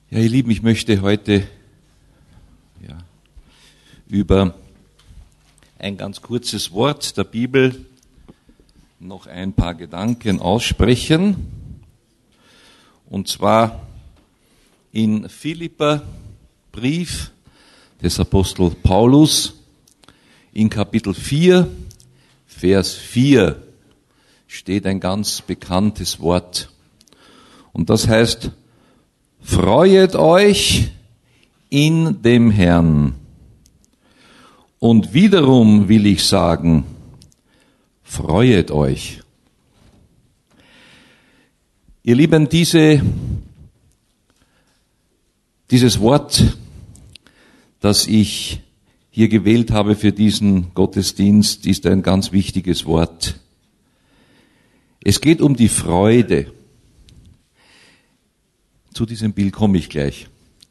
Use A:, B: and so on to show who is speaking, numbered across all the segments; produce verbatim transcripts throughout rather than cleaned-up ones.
A: Ja, ihr Lieben, ich möchte heute ja, über ein ganz kurzes Wort der Bibel noch ein paar Gedanken aussprechen. Und zwar in Philipper Brief des Apostel Paulus in Kapitel vier, Vers vier steht ein ganz bekanntes Wort. Und das heißt: Freuet euch in dem Herrn. Und wiederum will ich sagen, freuet euch. Ihr Lieben, diese, dieses Wort, das ich hier gewählt habe für diesen Gottesdienst, ist ein ganz wichtiges Wort. Es geht um die Freude. Zu diesem Bild komme ich gleich.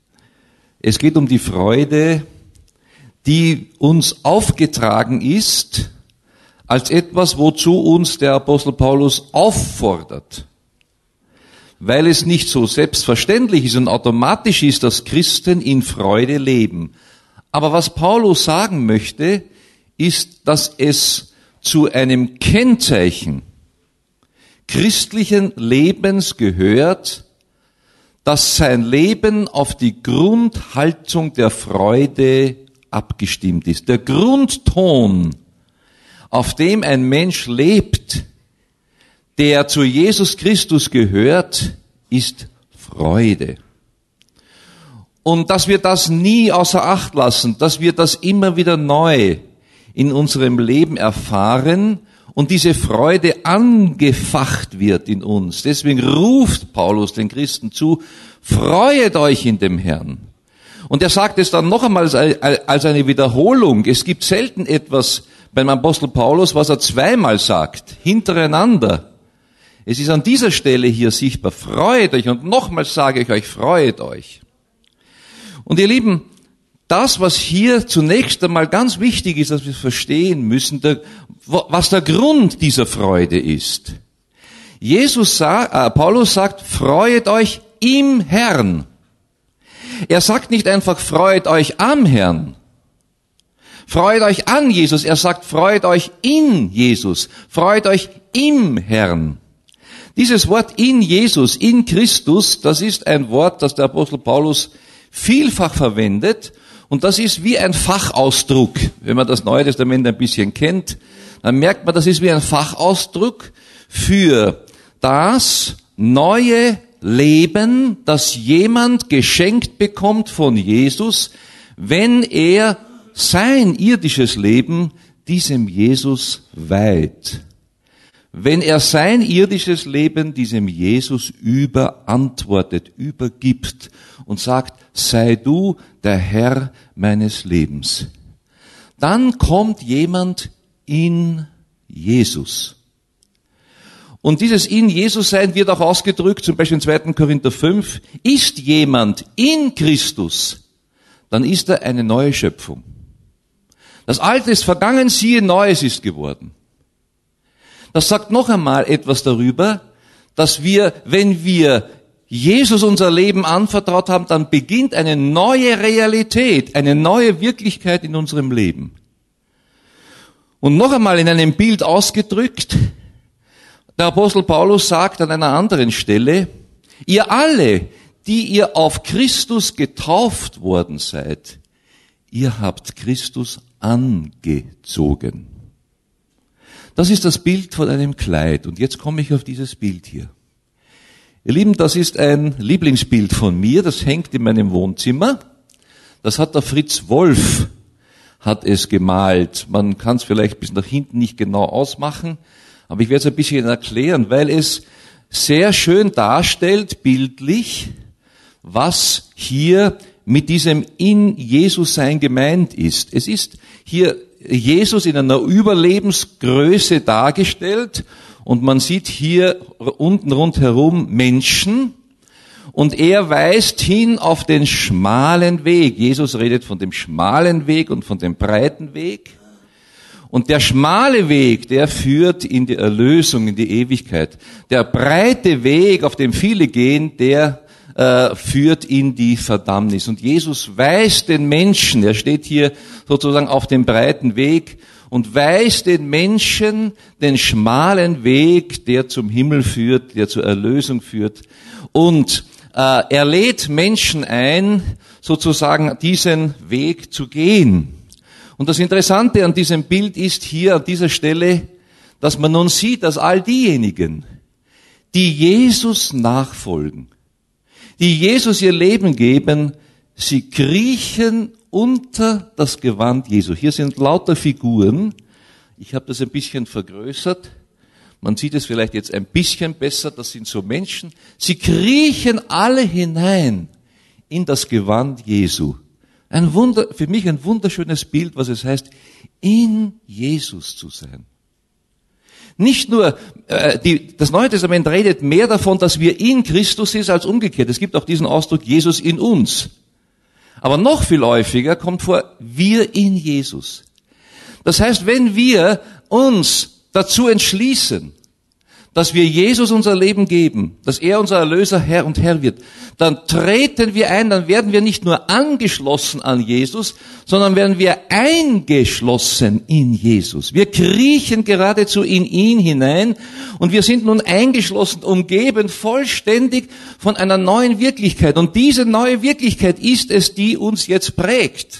A: Es geht um die Freude, die uns aufgetragen ist, als etwas, wozu uns der Apostel Paulus auffordert. Weil es nicht so selbstverständlich ist und automatisch ist, dass Christen in Freude leben. Aber was Paulus sagen möchte, ist, dass es zu einem Kennzeichen christlichen Lebens gehört, dass sein Leben auf die Grundhaltung der Freude abgestimmt ist. Der Grundton, auf dem ein Mensch lebt, der zu Jesus Christus gehört, ist Freude. Und dass wir das nie außer Acht lassen, dass wir das immer wieder neu in unserem Leben erfahren und diese Freude angefacht wird in uns. Deswegen ruft Paulus den Christen zu: Freuet euch in dem Herrn. Und er sagt es dann noch einmal als eine Wiederholung. Es gibt selten etwas beim Apostel Paulus, was er zweimal sagt, hintereinander. Es ist an dieser Stelle hier sichtbar: Freut euch. Und nochmals sage ich euch, freut euch. Und ihr Lieben, das, was hier zunächst einmal ganz wichtig ist, dass wir verstehen müssen, der, was der Grund dieser Freude ist. Jesus sagt, äh, Paulus sagt, freut euch im Herrn. Er sagt nicht einfach, freut euch am Herrn. Freut euch an Jesus. Er sagt, freut euch in Jesus. Freut euch im Herrn. Dieses Wort in Jesus, in Christus, das ist ein Wort, das der Apostel Paulus vielfach verwendet. Und das ist wie ein Fachausdruck. Wenn man das Neue Testament ein bisschen kennt, dann merkt man, das ist wie ein Fachausdruck für das neue Leben, das jemand geschenkt bekommt von Jesus, wenn er sein irdisches Leben diesem Jesus weiht. Wenn er sein irdisches Leben diesem Jesus überantwortet, übergibt und sagt, sei du der Herr meines Lebens. Dann kommt jemand in Jesus. Und dieses in Jesus sein wird auch ausgedrückt, zum Beispiel in zweiten Korinther fünf, ist jemand in Christus, dann ist er eine neue Schöpfung. Das Alte ist vergangen, siehe, Neues ist geworden. Das sagt noch einmal etwas darüber, dass wir, wenn wir Jesus unser Leben anvertraut haben, dann beginnt eine neue Realität, eine neue Wirklichkeit in unserem Leben. Und noch einmal in einem Bild ausgedrückt, der Apostel Paulus sagt an einer anderen Stelle, ihr alle, die ihr auf Christus getauft worden seid, ihr habt Christus angezogen. Das ist das Bild von einem Kleid. Und jetzt komme ich auf dieses Bild hier. Ihr Lieben, das ist ein Lieblingsbild von mir. Das hängt in meinem Wohnzimmer. Das hat der Fritz Wolf, hat es gemalt. Man kann es vielleicht bis nach hinten nicht genau ausmachen, aber ich werde es ein bisschen erklären, weil es sehr schön darstellt, bildlich, was hier mit diesem in Jesus sein gemeint ist. Es ist hier Jesus in einer Überlebensgröße dargestellt und man sieht hier unten rundherum Menschen und er weist hin auf den schmalen Weg. Jesus redet von dem schmalen Weg und von dem breiten Weg. Und der schmale Weg, der führt in die Erlösung, in die Ewigkeit. Der breite Weg, auf dem viele gehen, der äh, führt in die Verdammnis. Und Jesus weist den Menschen, er steht hier sozusagen auf dem breiten Weg und weist den Menschen den schmalen Weg, der zum Himmel führt, der zur Erlösung führt. Und äh, er lädt Menschen ein, sozusagen diesen Weg zu gehen. Und das Interessante an diesem Bild ist hier an dieser Stelle, dass man nun sieht, dass all diejenigen, die Jesus nachfolgen, die Jesus ihr Leben geben, sie kriechen unter das Gewand Jesu. Hier sind lauter Figuren. Ich habe das ein bisschen vergrößert. Man sieht es vielleicht jetzt ein bisschen besser. Das sind so Menschen. Sie kriechen alle hinein in das Gewand Jesu. Ein Wunder, für mich ein wunderschönes Bild, was es heißt, in Jesus zu sein. Nicht nur, äh, die, das Neue Testament redet mehr davon, dass wir in Christus sind, als umgekehrt. Es gibt auch diesen Ausdruck, Jesus in uns. Aber noch viel häufiger kommt vor, wir in Jesus. Das heißt, wenn wir uns dazu entschließen, dass wir Jesus unser Leben geben, dass er unser Erlöser, Herr und Herr wird, dann treten wir ein, dann werden wir nicht nur angeschlossen an Jesus, sondern werden wir eingeschlossen in Jesus. Wir kriechen geradezu in ihn hinein und wir sind nun eingeschlossen, umgeben vollständig von einer neuen Wirklichkeit. Und diese neue Wirklichkeit ist es, die uns jetzt prägt.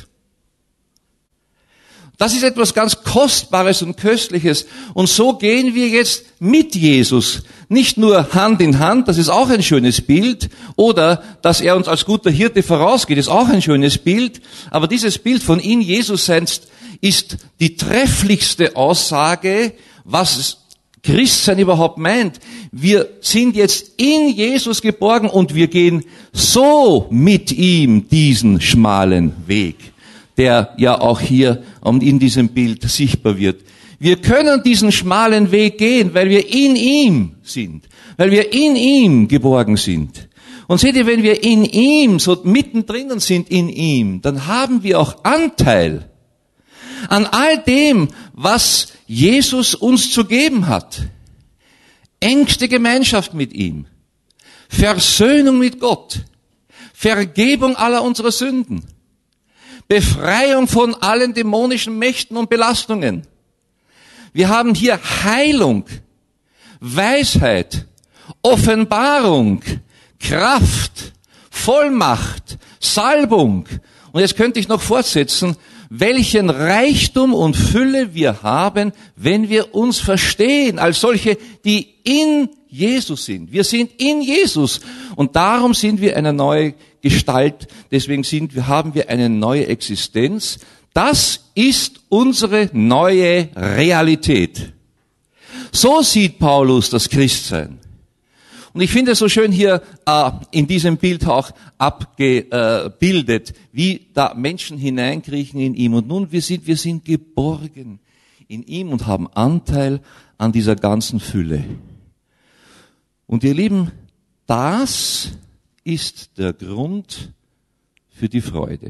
A: Das ist etwas ganz Kostbares und Köstliches. Und so gehen wir jetzt mit Jesus. Nicht nur Hand in Hand, das ist auch ein schönes Bild. Oder, dass er uns als guter Hirte vorausgeht, ist auch ein schönes Bild. Aber dieses Bild von in Jesus sein ist die trefflichste Aussage, was Christsein überhaupt meint. Wir sind jetzt in Jesus geborgen und wir gehen so mit ihm diesen schmalen Weg, der ja auch hier in diesem Bild sichtbar wird. Wir können diesen schmalen Weg gehen, weil wir in ihm sind, weil wir in ihm geborgen sind. Und seht ihr, wenn wir in ihm, so mittendrin sind in ihm, dann haben wir auch Anteil an all dem, was Jesus uns zu geben hat. Engste Gemeinschaft mit ihm, Versöhnung mit Gott, Vergebung aller unserer Sünden, Befreiung von allen dämonischen Mächten und Belastungen. Wir haben hier Heilung, Weisheit, Offenbarung, Kraft, Vollmacht, Salbung. Und jetzt könnte ich noch fortsetzen, welchen Reichtum und Fülle wir haben, wenn wir uns verstehen als solche, die in Jesus sind. Wir sind in Jesus und darum sind wir eine neue Gestalt. Deswegen sind wir, haben wir eine neue Existenz. Das ist unsere neue Realität. So sieht Paulus das Christsein. Und ich finde es so schön hier äh, in diesem Bild auch abgebildet, wie da Menschen hineinkriechen in ihm. Und nun wir sind, wir sind geborgen in ihm und haben Anteil an dieser ganzen Fülle. Und ihr Lieben, das ist der Grund für die Freude.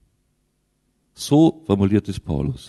A: So formuliert es Paulus.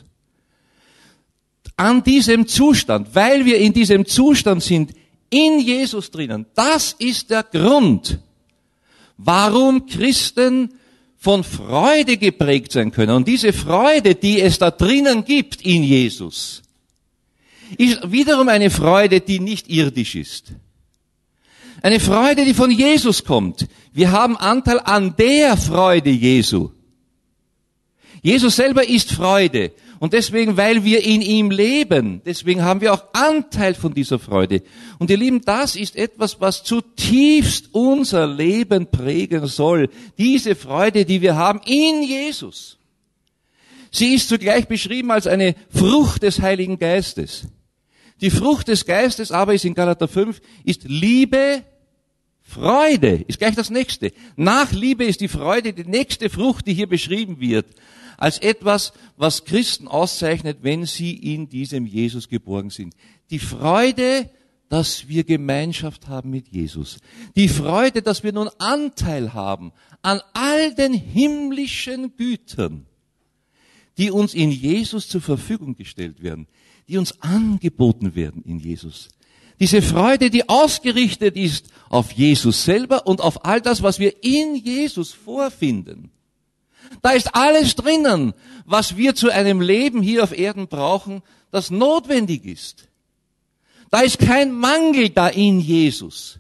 A: An diesem Zustand, weil wir in diesem Zustand sind, in Jesus drinnen, das ist der Grund, warum Christen von Freude geprägt sein können. Und diese Freude, die es da drinnen gibt in Jesus, ist wiederum eine Freude, die nicht irdisch ist. Eine Freude, die von Jesus kommt. Wir haben Anteil an der Freude Jesu. Jesus selber ist Freude. Und deswegen, weil wir in ihm leben, deswegen haben wir auch Anteil von dieser Freude. Und ihr Lieben, das ist etwas, was zutiefst unser Leben prägen soll. Diese Freude, die wir haben in Jesus. Sie ist zugleich beschrieben als eine Frucht des Heiligen Geistes. Die Frucht des Geistes aber ist in Galater fünf, ist Liebe, Freude, ist gleich das nächste. Nach Liebe ist die Freude die nächste Frucht, die hier beschrieben wird, als etwas, was Christen auszeichnet, wenn sie in diesem Jesus geborgen sind. Die Freude, dass wir Gemeinschaft haben mit Jesus. Die Freude, dass wir nun Anteil haben an all den himmlischen Gütern, die uns in Jesus zur Verfügung gestellt werden, die uns angeboten werden in Jesus. Diese Freude, die ausgerichtet ist auf Jesus selber und auf all das, was wir in Jesus vorfinden. Da ist alles drinnen, was wir zu einem Leben hier auf Erden brauchen, das notwendig ist. Da ist kein Mangel da in Jesus.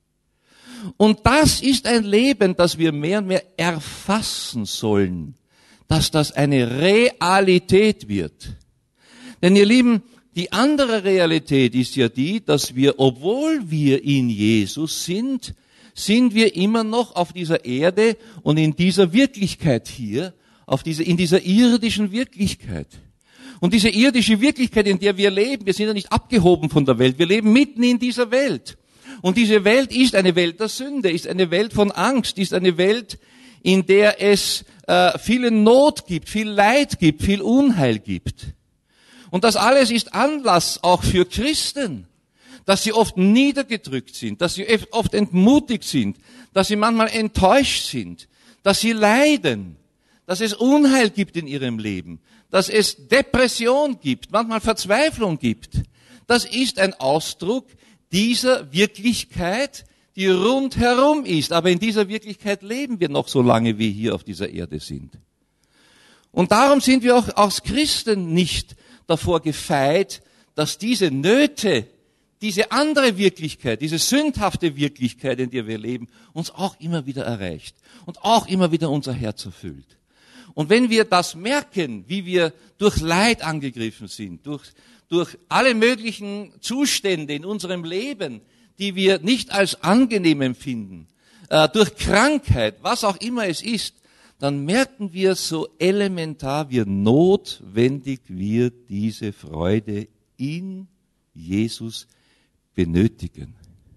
A: Und das ist ein Leben, das wir mehr und mehr erfassen sollen, dass das eine Realität wird. Denn ihr Lieben, die andere Realität ist ja die, dass wir, obwohl wir in Jesus sind, sind wir immer noch auf dieser Erde und in dieser Wirklichkeit hier, auf diese, in dieser irdischen Wirklichkeit. Und diese irdische Wirklichkeit, in der wir leben, wir sind ja nicht abgehoben von der Welt, wir leben mitten in dieser Welt. Und diese Welt ist eine Welt der Sünde, ist eine Welt von Angst, ist eine Welt, in der es äh, viele Not gibt, viel Leid gibt, viel Unheil gibt. Und das alles ist Anlass auch für Christen, dass sie oft niedergedrückt sind, dass sie oft entmutigt sind, dass sie manchmal enttäuscht sind, dass sie leiden, dass es Unheil gibt in ihrem Leben, dass es Depression gibt, manchmal Verzweiflung gibt. Das ist ein Ausdruck dieser Wirklichkeit, die rundherum ist. Aber in dieser Wirklichkeit leben wir noch so lange, wie hier auf dieser Erde sind. Und darum sind wir auch als Christen nicht davor gefeit, dass diese Nöte, diese andere Wirklichkeit, diese sündhafte Wirklichkeit, in der wir leben, uns auch immer wieder erreicht und auch immer wieder unser Herz erfüllt. Und wenn wir das merken, wie wir durch Leid angegriffen sind, durch, durch alle möglichen Zustände in unserem Leben, die wir nicht als angenehm empfinden, äh, durch Krankheit, was auch immer es ist, dann merken wir so elementar, wie notwendig wir diese Freude in Jesus benötigen.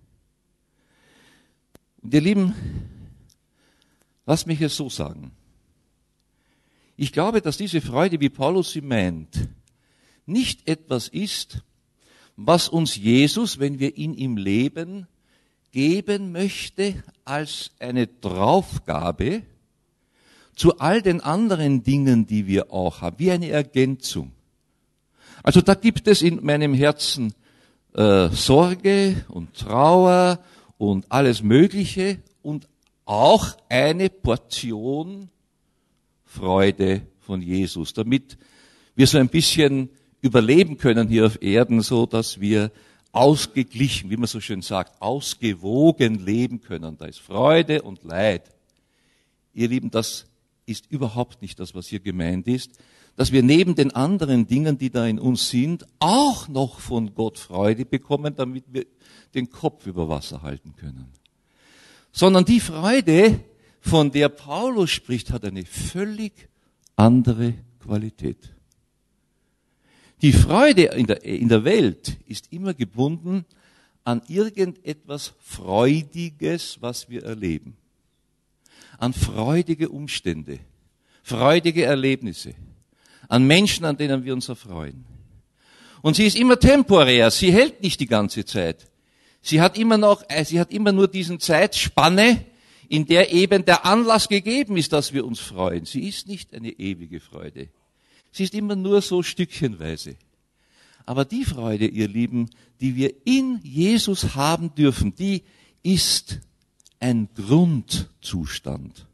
A: Und ihr Lieben, lasst mich es so sagen. Ich glaube, dass diese Freude, wie Paulus sie meint, nicht etwas ist, was uns Jesus, wenn wir in ihm leben, geben möchte als eine Draufgabe zu all den anderen Dingen, die wir auch haben, wie eine Ergänzung. Also da gibt es in meinem Herzen äh, Sorge und Trauer und alles Mögliche und auch eine Portion Freude von Jesus, damit wir so ein bisschen überleben können hier auf Erden, so dass wir ausgeglichen, wie man so schön sagt, ausgewogen leben können. Da ist Freude und Leid. Ihr Lieben, das ist überhaupt nicht das, was hier gemeint ist, dass wir neben den anderen Dingen, die da in uns sind, auch noch von Gott Freude bekommen, damit wir den Kopf über Wasser halten können. Sondern die Freude, von der Paulus spricht, hat eine völlig andere Qualität. Die Freude in der, in der Welt ist immer gebunden an irgendetwas Freudiges, was wir erleben. An freudige Umstände, freudige Erlebnisse, an Menschen, an denen wir uns erfreuen. Und sie ist immer temporär, sie hält nicht die ganze Zeit. Sie hat immer noch, sie hat immer nur diesen Zeitspanne, in der eben der Anlass gegeben ist, dass wir uns freuen. Sie ist nicht eine ewige Freude. Sie ist immer nur so stückchenweise. Aber die Freude, ihr Lieben, die wir in Jesus haben dürfen, die ist ein Grundzustand.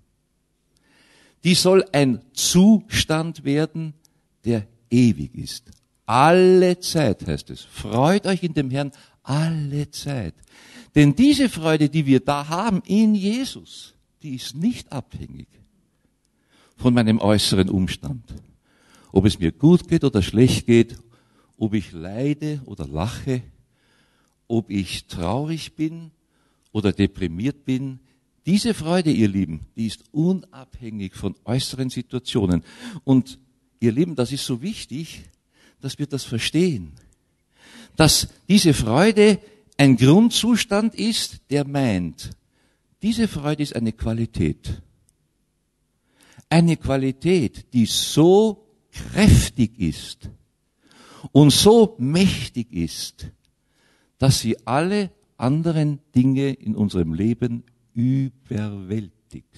A: Die soll ein Zustand werden, der ewig ist. Alle Zeit heißt es. Freut euch in dem Herrn alle Zeit. Denn diese Freude, die wir da haben in Jesus, die ist nicht abhängig von meinem äußeren Umstand. Ob es mir gut geht oder schlecht geht, ob ich leide oder lache, ob ich traurig bin oder deprimiert bin. Diese Freude, ihr Lieben, die ist unabhängig von äußeren Situationen. Und ihr Lieben, das ist so wichtig, dass wir das verstehen. Dass diese Freude ein Grundzustand ist, der meint, diese Freude ist eine Qualität. Eine Qualität, die so kräftig ist und so mächtig ist, dass sie alle anderen Dinge in unserem Leben überwältigt.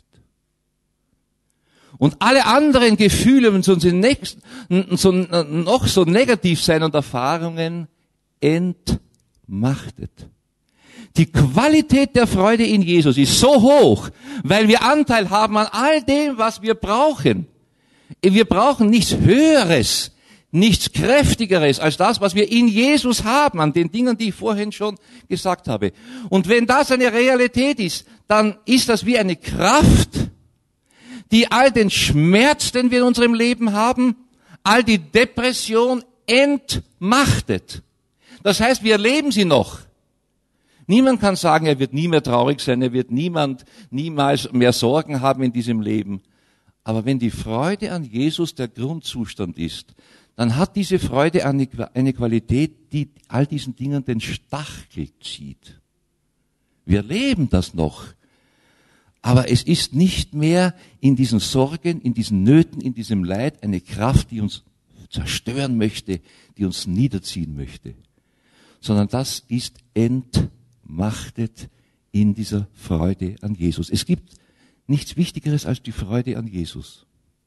A: Und alle anderen Gefühle, wenn sie noch so negativ sein und Erfahrungen, entmachtet. entmachtet. Die Qualität der Freude in Jesus ist so hoch, weil wir Anteil haben an all dem, was wir brauchen. Wir brauchen nichts Höheres, nichts Kräftigeres als das, was wir in Jesus haben, an den Dingen, die ich vorhin schon gesagt habe. Und wenn das eine Realität ist, dann ist das wie eine Kraft, die all den Schmerz, den wir in unserem Leben haben, all die Depression entmachtet. Das heißt, wir erleben sie noch. Niemand kann sagen, er wird nie mehr traurig sein, er wird niemand, niemals mehr Sorgen haben in diesem Leben. Aber wenn die Freude an Jesus der Grundzustand ist, dann hat diese Freude eine, eine Qualität, die all diesen Dingen den Stachel zieht. Wir erleben das noch. Aber es ist nicht mehr in diesen Sorgen, in diesen Nöten, in diesem Leid eine Kraft, die uns zerstören möchte, die uns niederziehen möchte. Sondern das ist entmachtet in dieser Freude an Jesus. Es gibt nichts Wichtigeres als die Freude an Jesus.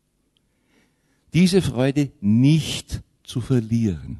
A: Diese Freude nicht zu verlieren.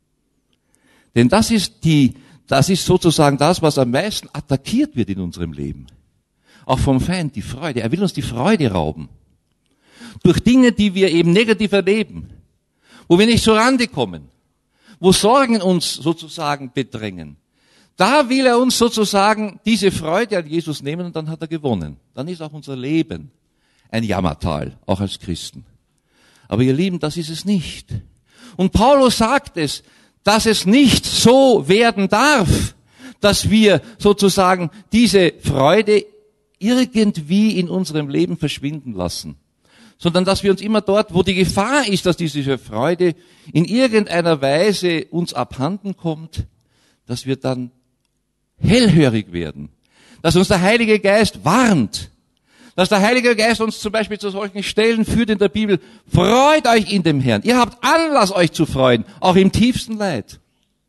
A: Denn das ist die, das ist sozusagen das, was am meisten attackiert wird in unserem Leben. Auch vom Feind, die Freude. Er will uns die Freude rauben. Durch Dinge, die wir eben negativ erleben. Wo wir nicht zur Rande kommen. Wo Sorgen uns sozusagen bedrängen. Da will er uns sozusagen diese Freude an Jesus nehmen und dann hat er gewonnen. Dann ist auch unser Leben ein Jammertal, auch als Christen. Aber ihr Lieben, das ist es nicht. Und Paulus sagt es, dass es nicht so werden darf, dass wir sozusagen diese Freude irgendwie in unserem Leben verschwinden lassen. Sondern dass wir uns immer dort, wo die Gefahr ist, dass diese Freude in irgendeiner Weise uns abhanden kommt, dass wir dann hellhörig werden. Dass uns der Heilige Geist warnt. Dass der Heilige Geist uns zum Beispiel zu solchen Stellen führt in der Bibel. Freut euch in dem Herrn. Ihr habt Anlass, euch zu freuen, auch im tiefsten Leid.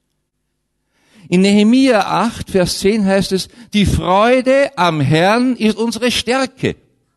A: In Nehemia acht, Vers zehn heißt es, die Freude am Herrn ist unsere Stärke.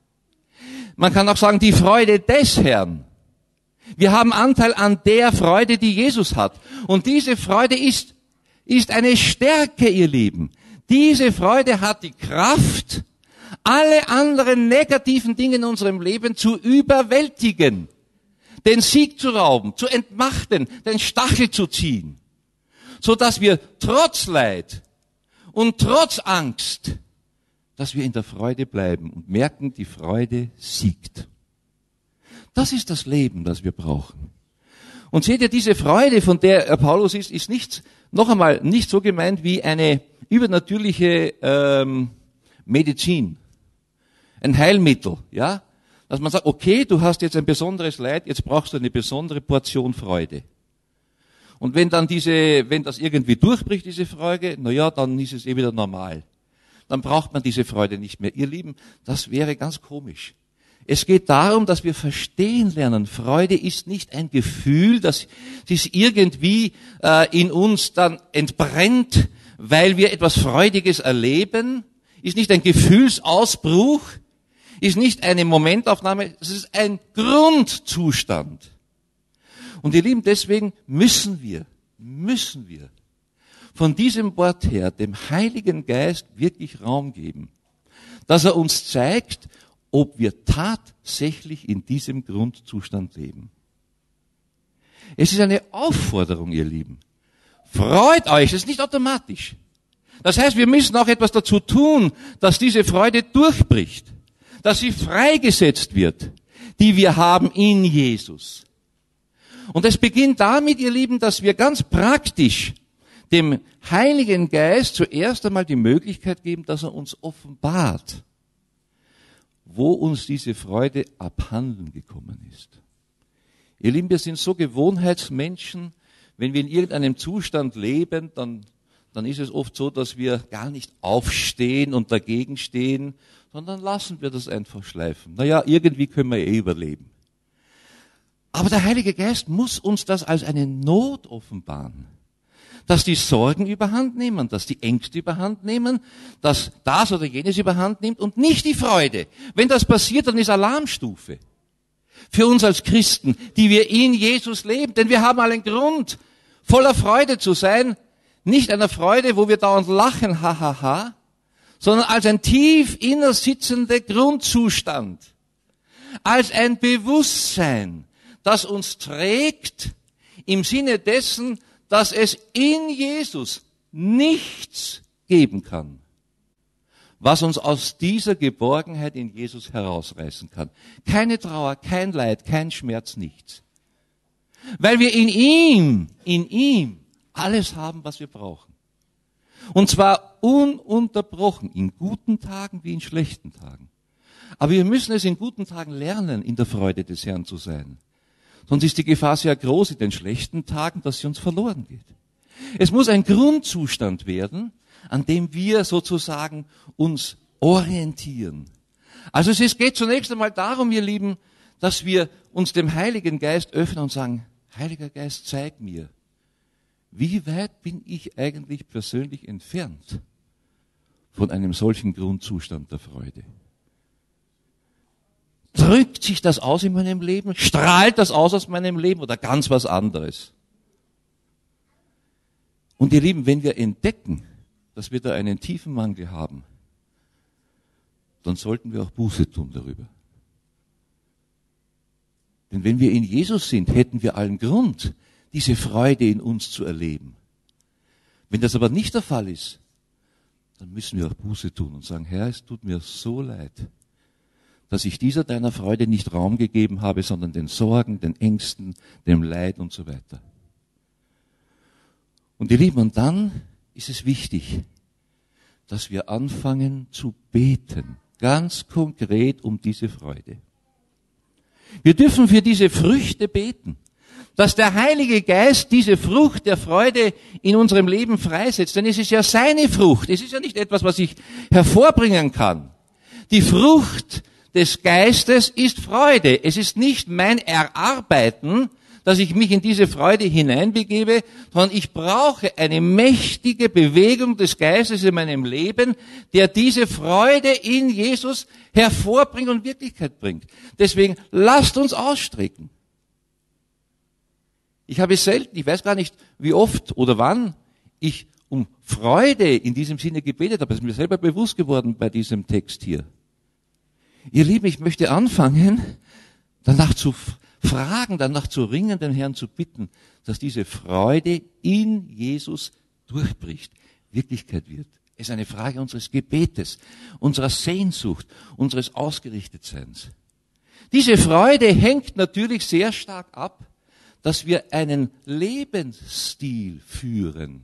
A: Man kann auch sagen, die Freude des Herrn. Wir haben Anteil an der Freude, die Jesus hat. Und diese Freude ist, ist eine Stärke, ihr Lieben. Diese Freude hat die Kraft, alle anderen negativen Dinge in unserem Leben zu überwältigen, den Sieg zu rauben, zu entmachten, den Stachel zu ziehen, so dass wir trotz Leid und trotz Angst, dass wir in der Freude bleiben und merken, die Freude siegt. Das ist das Leben, das wir brauchen. Und seht ihr, diese Freude, von der Paulus ist, ist nicht, noch einmal, nicht so gemeint wie eine übernatürliche ähm, Medizin, ein Heilmittel, ja, dass man sagt, okay, du hast jetzt ein besonderes Leid, jetzt brauchst du eine besondere Portion Freude. Und wenn dann diese, wenn das irgendwie durchbricht, diese Freude, na ja, dann ist es eh wieder normal. Dann braucht man diese Freude nicht mehr. Ihr Lieben, das wäre ganz komisch. Es geht darum, dass wir verstehen lernen, Freude ist nicht ein Gefühl, das sich irgendwie äh, in uns dann entbrennt, weil wir etwas Freudiges erleben, ist nicht ein Gefühlsausbruch, ist nicht eine Momentaufnahme, es ist ein Grundzustand. Und ihr Lieben, deswegen müssen wir, müssen wir von diesem Wort her dem Heiligen Geist wirklich Raum geben, dass er uns zeigt, ob wir tatsächlich in diesem Grundzustand leben. Es ist eine Aufforderung, ihr Lieben. Freut euch, das ist nicht automatisch. Das heißt, wir müssen auch etwas dazu tun, dass diese Freude durchbricht, dass sie freigesetzt wird, die wir haben in Jesus. Und es beginnt damit, ihr Lieben, dass wir ganz praktisch dem Heiligen Geist zuerst einmal die Möglichkeit geben, dass er uns offenbart, wo uns diese Freude abhanden gekommen ist. Ihr Lieben, wir sind so Gewohnheitsmenschen, wenn wir in irgendeinem Zustand leben, dann, dann ist es oft so, dass wir gar nicht aufstehen und dagegen stehen, sondern lassen wir das einfach schleifen. Naja, irgendwie können wir eh überleben. Aber der Heilige Geist muss uns das als eine Not offenbaren. Dass die Sorgen überhand nehmen, dass die Ängste überhand nehmen, dass das oder jenes überhand nimmt und nicht die Freude. Wenn das passiert, dann ist Alarmstufe. Für uns als Christen, die wir in Jesus leben. Denn wir haben allen Grund, voller Freude zu sein, Nicht einer Freude, wo wir dauernd lachen, ha, ha, ha, sondern als ein tief inner sitzender Grundzustand. Als ein Bewusstsein, das uns trägt im Sinne dessen, dass es in Jesus nichts geben kann, was uns aus dieser Geborgenheit in Jesus herausreißen kann. Keine Trauer, kein Leid, kein Schmerz, nichts. Weil wir in ihm, in ihm alles haben, was wir brauchen. Und zwar ununterbrochen, in guten Tagen wie in schlechten Tagen. Aber wir müssen es in guten Tagen lernen, in der Freude des Herrn zu sein. Sonst ist die Gefahr sehr groß in den schlechten Tagen, dass sie uns verloren geht. Es muss ein Grundzustand werden, an dem wir sozusagen uns orientieren. Also es geht zunächst einmal darum, ihr Lieben, dass wir uns dem Heiligen Geist öffnen und sagen, Heiliger Geist, zeig mir, wie weit bin ich eigentlich persönlich entfernt von einem solchen Grundzustand der Freude? Drückt sich das aus in meinem Leben? Strahlt das aus aus meinem Leben oder ganz was anderes? Und ihr Lieben, wenn wir entdecken, dass wir da einen tiefen Mangel haben, dann sollten wir auch Buße tun darüber. Denn wenn wir in Jesus sind, hätten wir allen Grund, diese Freude in uns zu erleben. Wenn das aber nicht der Fall ist, dann müssen wir auch Buße tun und sagen, Herr, es tut mir so leid, dass ich dieser deiner Freude nicht Raum gegeben habe, sondern den Sorgen, den Ängsten, dem Leid und so weiter. Und ihr Lieben, und dann ist es wichtig, dass wir anfangen zu beten, ganz konkret um diese Freude. Wir dürfen für diese Früchte beten, dass der Heilige Geist diese Frucht der Freude in unserem Leben freisetzt, denn es ist ja seine Frucht, es ist ja nicht etwas, was ich hervorbringen kann. Die Frucht des Geistes ist Freude, es ist nicht mein Erarbeiten, dass ich mich in diese Freude hineinbegebe, sondern ich brauche eine mächtige Bewegung des Geistes in meinem Leben, der diese Freude in Jesus hervorbringt und Wirklichkeit bringt. Deswegen lasst uns ausstrecken. Ich habe selten, ich weiß gar nicht, wie oft oder wann ich um Freude in diesem Sinne gebetet habe. Das ist mir selber bewusst geworden bei diesem Text hier. Ihr Lieben, ich möchte anfangen, danach zu fragen, danach zu ringen, den Herrn zu bitten, dass diese Freude in Jesus durchbricht, Wirklichkeit wird. Es ist eine Frage unseres Gebetes, unserer Sehnsucht, unseres Ausgerichtetseins. Diese Freude hängt natürlich sehr stark ab, dass wir einen Lebensstil führen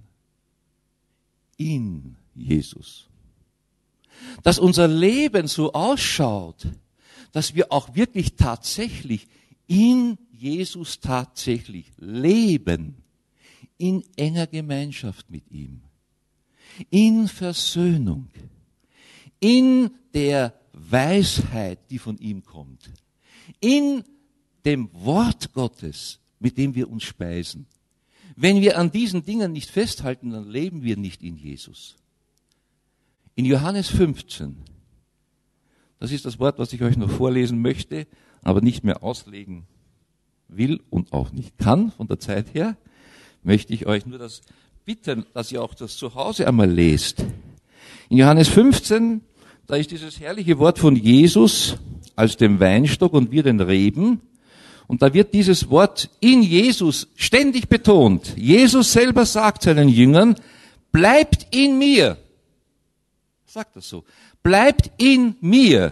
A: in Jesus. Dass unser Leben so ausschaut, dass wir auch wirklich tatsächlich in Jesus tatsächlich leben, in enger Gemeinschaft mit ihm, in Versöhnung, in der Weisheit, die von ihm kommt, in dem Wort Gottes, mit dem wir uns speisen. Wenn wir an diesen Dingen nicht festhalten, dann leben wir nicht in Jesus. In Johannes fünfzehn, das ist das Wort, was ich euch noch vorlesen möchte, aber nicht mehr auslegen will und auch nicht kann von der Zeit her, möchte ich euch nur das bitten, dass ihr auch das zu Hause einmal lest. In Johannes fünfzehn, da ist dieses herrliche Wort von Jesus als dem Weinstock und wir den Reben. Und da wird dieses Wort in Jesus ständig betont. Jesus selber sagt seinen Jüngern, bleibt in mir. Sagt das so. Bleibt in mir.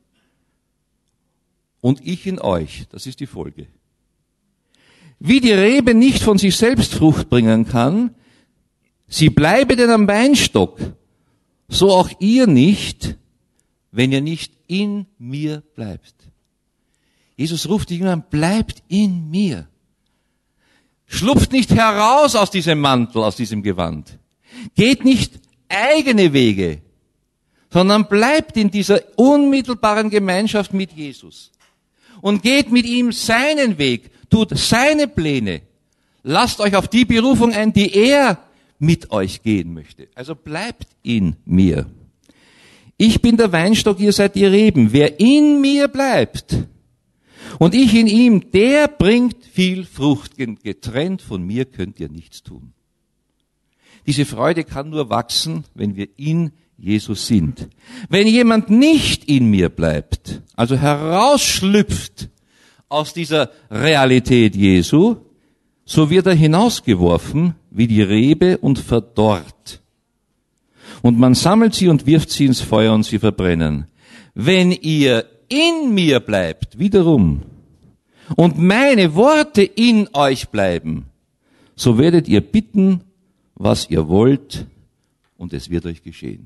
A: Und ich in euch. Das ist die Folge. Wie die Rebe nicht von sich selbst Frucht bringen kann, sie bleibe denn am Weinstock, so auch ihr nicht, wenn ihr nicht in mir bleibt. Jesus ruft die Jünger an, bleibt in mir. Schlupft nicht heraus aus diesem Mantel, aus diesem Gewand. Geht nicht eigene Wege, sondern bleibt in dieser unmittelbaren Gemeinschaft mit Jesus. Und geht mit ihm seinen Weg, tut seine Pläne. Lasst euch auf die Berufung ein, die er mit euch gehen möchte. Also bleibt in mir. Ich bin der Weinstock, ihr seid die Reben. Wer in mir bleibt und ich in ihm, der bringt viel Frucht. Getrennt von mir könnt ihr nichts tun. Diese Freude kann nur wachsen, wenn wir in Jesus sind. Wenn jemand nicht in mir bleibt, also herausschlüpft aus dieser Realität Jesu, so wird er hinausgeworfen wie die Rebe und verdorrt. Und man sammelt sie und wirft sie ins Feuer und sie verbrennen. Wenn ihr in mir bleibt, wiederum, und meine Worte in euch bleiben, so werdet ihr bitten, was ihr wollt, und es wird euch geschehen.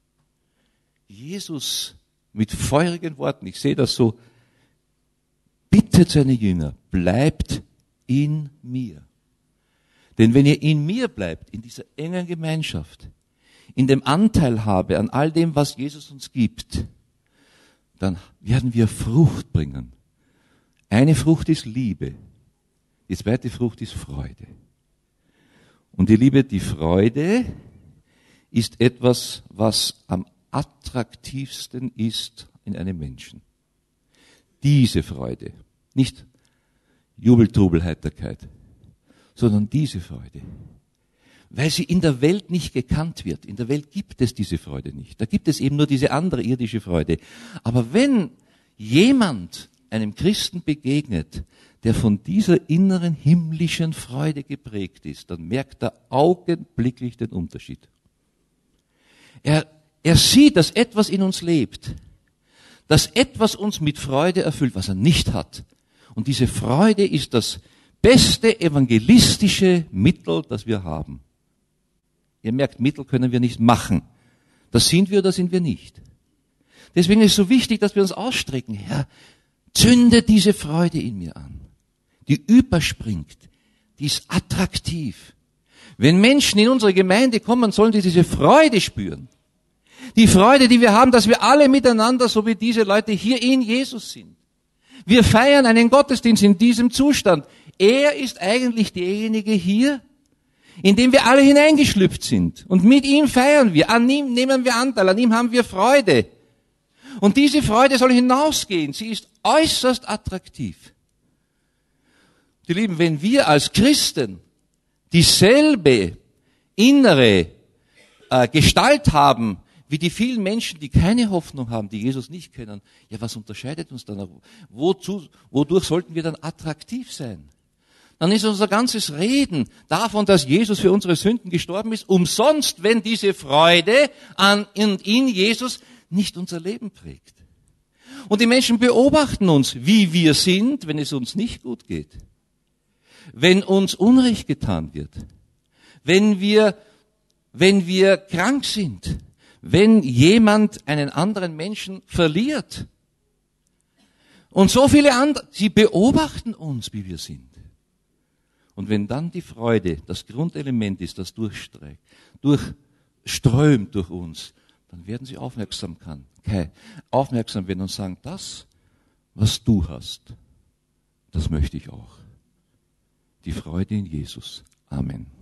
A: Jesus mit feurigen Worten, ich sehe das so, bittet seine Jünger, bleibt in mir. Denn wenn ihr in mir bleibt, in dieser engen Gemeinschaft, in dem Anteil habe an all dem, was Jesus uns gibt, dann werden wir Frucht bringen. Eine Frucht ist Liebe, die zweite Frucht ist Freude. Und ihr Liebe, die Freude ist etwas, was am attraktivsten ist in einem Menschen. Diese Freude, nicht Jubel, Trubel, Heiterkeit, sondern diese Freude. Weil sie in der Welt nicht gekannt wird. In der Welt gibt es diese Freude nicht. Da gibt es eben nur diese andere irdische Freude. Aber wenn jemand einem Christen begegnet, der von dieser inneren himmlischen Freude geprägt ist, dann merkt er augenblicklich den Unterschied. Er, er sieht, dass etwas in uns lebt, dass etwas uns mit Freude erfüllt, was er nicht hat. Und diese Freude ist das beste evangelistische Mittel, das wir haben. Ihr merkt, Mittel können wir nicht machen. Das sind wir oder sind wir nicht. Deswegen ist es so wichtig, dass wir uns ausstrecken. Herr, zünde diese Freude in mir an, die überspringt, die ist attraktiv. Wenn Menschen in unsere Gemeinde kommen, sollen sie diese Freude spüren. Die Freude, die wir haben, dass wir alle miteinander, so wie diese Leute hier in Jesus sind. Wir feiern einen Gottesdienst in diesem Zustand. Er ist eigentlich derjenige hier, in dem wir alle hineingeschlüpft sind. Und mit ihm feiern wir, an ihm nehmen wir Anteil, an ihm haben wir Freude. Und diese Freude soll hinausgehen. Sie ist äußerst attraktiv. Die Lieben, wenn wir als Christen dieselbe innere äh, Gestalt haben, wie die vielen Menschen, die keine Hoffnung haben, die Jesus nicht kennen, ja, was unterscheidet uns dann? Wozu, wodurch sollten wir dann attraktiv sein? Dann ist unser ganzes Reden davon, dass Jesus für unsere Sünden gestorben ist, umsonst, wenn diese Freude an und in Jesus nicht unser Leben prägt. Und die Menschen beobachten uns, wie wir sind, wenn es uns nicht gut geht. Wenn uns Unrecht getan wird. Wenn wir, wenn wir krank sind. Wenn jemand einen anderen Menschen verliert. Und so viele andere, sie beobachten uns, wie wir sind. Und wenn dann die Freude das Grundelement ist, das durchstreicht, durchströmt durch uns, dann werden sie aufmerksam, kann, aufmerksam werden und sagen, das, was du hast, das möchte ich auch. Die Freude in Jesus. Amen.